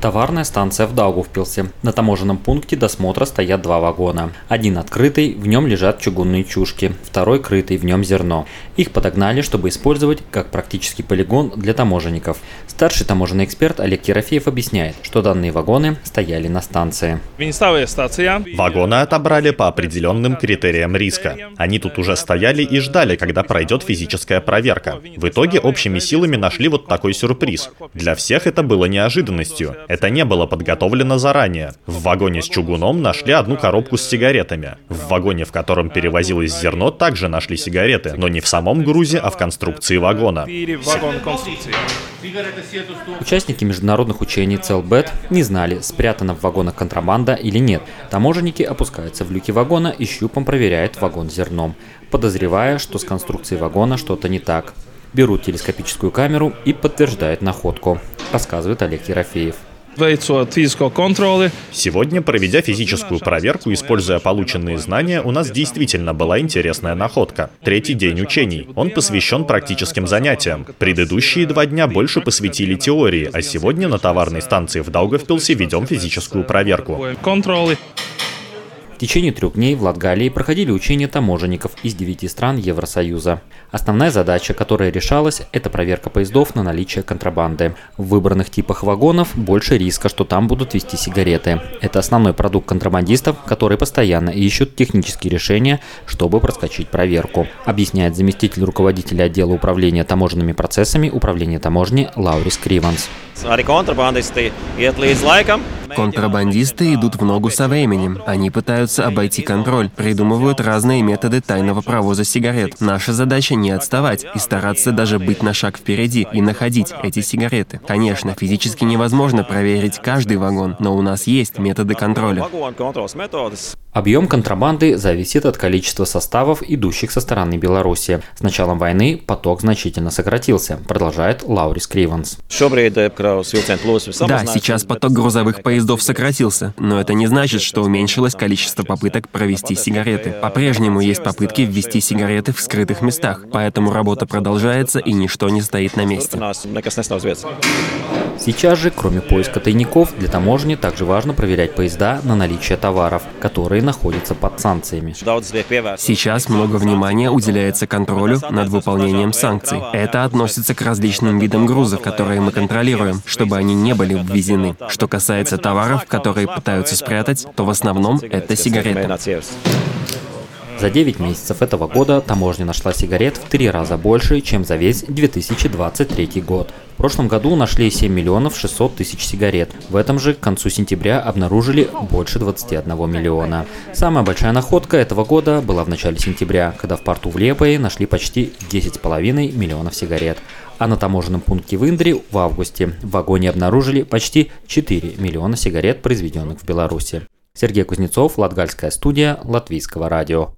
Товарная станция в Даугавпилсе. На таможенном пункте досмотра стоят два вагона. Один открытый, в нем лежат чугунные чушки, второй крытый, в нем зерно. Их подогнали, чтобы использовать как практический полигон для таможенников. Старший таможенный эксперт Олег Ерофеев объясняет, что данные вагоны стояли на станции. Вагоны отобрали по определенным критериям риска. Они тут уже стояли и ждали, когда пройдет физическая проверка. В итоге общими силами нашли вот такой сюрприз. Для всех это было неожиданностью. Это не было подготовлено заранее. В вагоне с чугуном нашли одну коробку с сигаретами. В вагоне, в котором перевозилось зерно, также нашли сигареты, но не в самом грузе, а в конструкции вагона. Участники международных учений CELBET не знали, спрятана в вагонах контрабанда или нет. Таможенники опускаются в люки вагона и щупом проверяют вагон зерном, подозревая, что с конструкцией вагона что-то не так. Берут телескопическую камеру и подтверждают находку, рассказывает Олег Ерофеев. Сегодня, проведя физическую проверку, используя полученные знания, у нас действительно была интересная находка. Третий день учений. Он посвящен практическим занятиям. Предыдущие 2 дня больше посвятили теории, а сегодня на товарной станции в Даугавпилсе ведем физическую проверку. В течение 3 дней в Латгалии проходили учения таможенников из 9 стран Евросоюза. Основная задача, которая решалась, это проверка поездов на наличие контрабанды. В выбранных типах вагонов больше риска, что там будут везти сигареты. Это основной продукт контрабандистов, которые постоянно ищут технические решения, чтобы проскочить проверку, объясняет заместитель руководителя отдела управления таможенными процессами Управления таможни Лаурис Криванс. Контрабандисты идут в ногу со временем. Они пытаются обойти контроль, придумывают разные методы тайного провоза сигарет. Наша задача не отставать и стараться даже быть на шаг впереди и находить эти сигареты. Конечно, физически невозможно проверить каждый вагон, но у нас есть методы контроля. Объем контрабанды зависит от количества составов, идущих со стороны Беларуси. С началом войны поток значительно сократился, продолжает Лаурис Криванс. Да, сейчас поток грузовых поездов сократился, но это не значит, что уменьшилось количество попыток провести сигареты. По-прежнему есть попытки ввести сигареты в скрытых местах, поэтому работа продолжается и ничто не стоит на месте. Сейчас же, кроме поиска тайников, для таможни также важно проверять поезда на наличие товаров, которые находятся под санкциями. Сейчас много внимания уделяется контролю над выполнением санкций. Это относится к различным видам грузов, которые мы контролируем, чтобы они не были ввезены. Что касается товаров, которые пытаются спрятать, то в основном это сигареты. За 9 месяцев этого года таможня нашла сигарет в 3 раза больше, чем за весь 2023 год. В прошлом году нашли 7 600 000 сигарет. В этом же к концу сентября обнаружили больше 21 миллиона. Самая большая находка этого года была в начале сентября, когда в порту в Лиепае нашли почти 10,5 миллионов сигарет. А на таможенном пункте в Индре в августе в вагоне обнаружили почти 4 миллиона сигарет, произведенных в Беларуси. Сергей Кузнецов, Латгальская студия Латвийского радио.